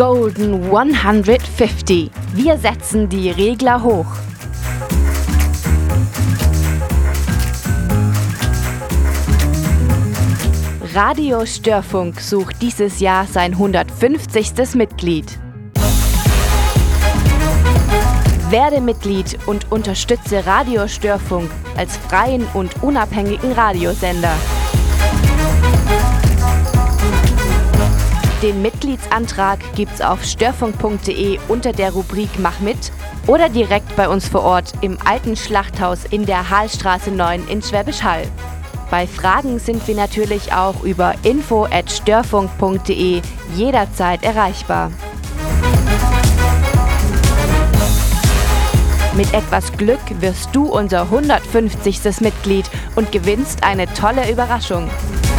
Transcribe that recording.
Golden 150. Wir setzen die Regler hoch. Radio Störfunk sucht dieses Jahr sein 150. Mitglied. Werde Mitglied und unterstütze Radio Störfunk als freien und unabhängigen Radiosender. Den Mitgliedsantrag gibt's auf störfunk.de unter der Rubrik Mach mit oder direkt bei uns vor Ort im alten Schlachthaus in der Hahlstraße 9 in Schwäbisch Hall. Bei Fragen sind wir natürlich auch über info@störfunk.de jederzeit erreichbar. Mit etwas Glück wirst du unser 150. Mitglied und gewinnst eine tolle Überraschung.